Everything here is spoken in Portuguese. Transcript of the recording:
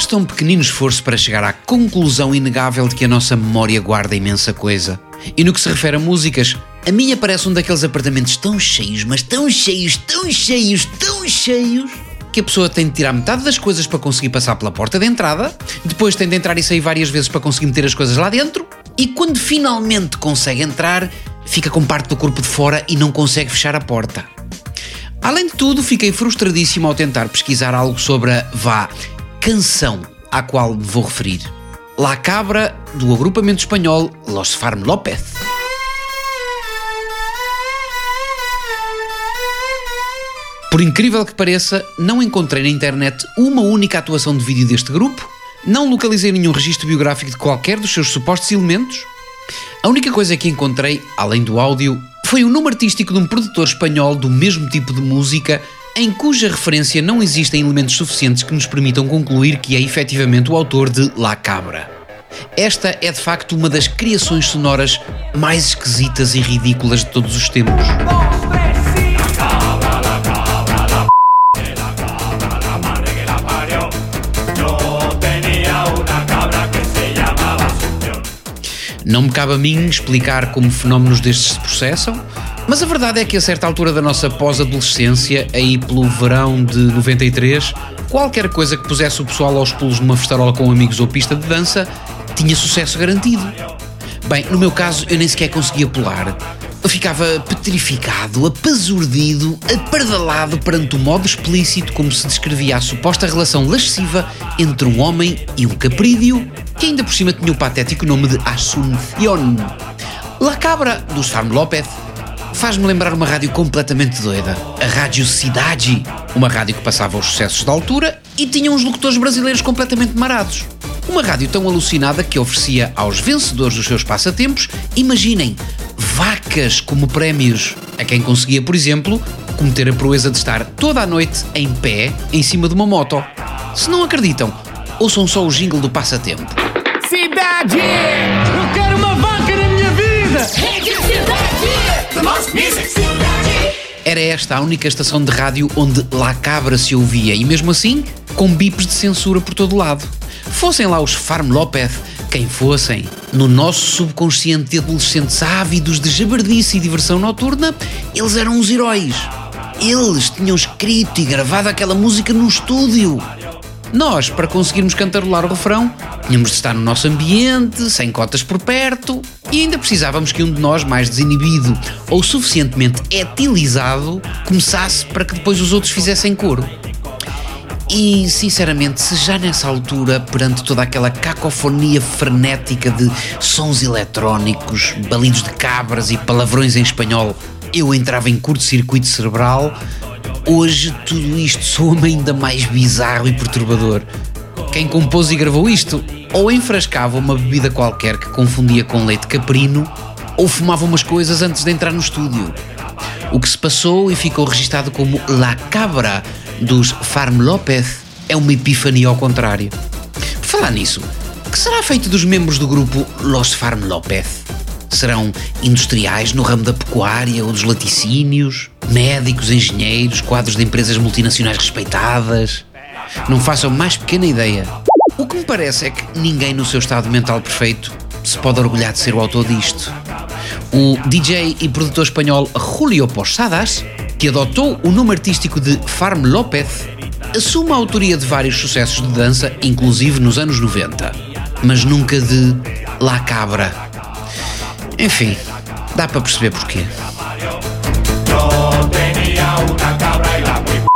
Basta um pequenino esforço para chegar à conclusão inegável de que a nossa memória guarda imensa coisa. E no que se refere a músicas, a minha parece um daqueles apartamentos tão cheios, mas tão cheios, tão cheios, tão cheios, que a pessoa tem de tirar metade das coisas para conseguir passar pela porta de entrada, depois tem de entrar e sair várias vezes para conseguir meter as coisas lá dentro, e quando finalmente consegue entrar, fica com parte do corpo de fora e não consegue fechar a porta. Além de tudo, fiquei frustradíssimo ao tentar pesquisar algo sobre a canção à qual me vou referir. La Cabra, do agrupamento espanhol Los Farm López. Por incrível que pareça, não encontrei na internet uma única atuação de vídeo deste grupo, não localizei nenhum registro biográfico de qualquer dos seus supostos elementos. A única coisa que encontrei, além do áudio, foi o nome artístico de um produtor espanhol do mesmo tipo de música, em cuja referência não existem elementos suficientes que nos permitam concluir que é efetivamente o autor de La Cabra. Esta é de facto uma das criações sonoras mais esquisitas e ridículas de todos os tempos. Não me cabe a mim explicar como fenómenos destes se processam, mas a verdade é que a certa altura da nossa pós-adolescência, aí pelo verão de 93, qualquer coisa que pusesse o pessoal aos pulos numa festarola com amigos ou pista de dança tinha sucesso garantido. Bem, no meu caso eu nem sequer conseguia pular. Eu ficava petrificado, apazurdido, apardalado perante o modo explícito como se descrevia a suposta relação lasciva entre um homem e um caprídio, que ainda por cima tinha o patético nome de Asunción. La Cabra, dos Farm López, faz-me lembrar uma rádio completamente doida, a Rádio Cidade, uma rádio que passava os sucessos da altura e tinha uns locutores brasileiros completamente marados. Uma rádio tão alucinada que oferecia aos vencedores dos seus passatempos, imaginem, vacas como prémios, a quem conseguia, por exemplo, cometer a proeza de estar toda a noite em pé em cima de uma moto. Se não acreditam, ouçam só o jingle do passatempo. Cidade! Eu quero uma vaca na minha vida! Rádio Cidade! The most music! Cidade! Era esta a única estação de rádio onde La Cabra se ouvia e mesmo assim, com bips de censura por todo lado. Fossem lá os Farm López, quem fossem, no nosso subconsciente de adolescentes ávidos de jabardice e diversão noturna, eles eram os heróis. Eles tinham escrito e gravado aquela música no estúdio. Nós, para conseguirmos cantarolar o refrão, tínhamos de estar no nosso ambiente, sem cotas por perto, e ainda precisávamos que um de nós, mais desinibido ou suficientemente etilizado, começasse para que depois os outros fizessem coro. E, sinceramente, se já nessa altura, perante toda aquela cacofonia frenética de sons eletrónicos, balidos de cabras e palavrões em espanhol, eu entrava em curto-circuito cerebral, hoje tudo isto soa-me ainda mais bizarro e perturbador. Quem compôs e gravou isto, ou enfrascava uma bebida qualquer que confundia com leite caprino, ou fumava umas coisas antes de entrar no estúdio. O que se passou e ficou registado como La Cabra, dos Farm López, é uma epifania ao contrário. Por falar nisso, o que será feito dos membros do grupo Los Farm López? Serão industriais no ramo da pecuária ou dos laticínios? Médicos, engenheiros, quadros de empresas multinacionais respeitadas? Não façam mais pequena ideia. O que me parece é que ninguém no seu estado mental perfeito se pode orgulhar de ser o autor disto. O DJ e produtor espanhol Julio Posadas, que adotou o nome artístico de Farm López, assume a autoria de vários sucessos de dança, inclusive nos anos 90, mas nunca de La Cabra. Enfim, dá para perceber porquê.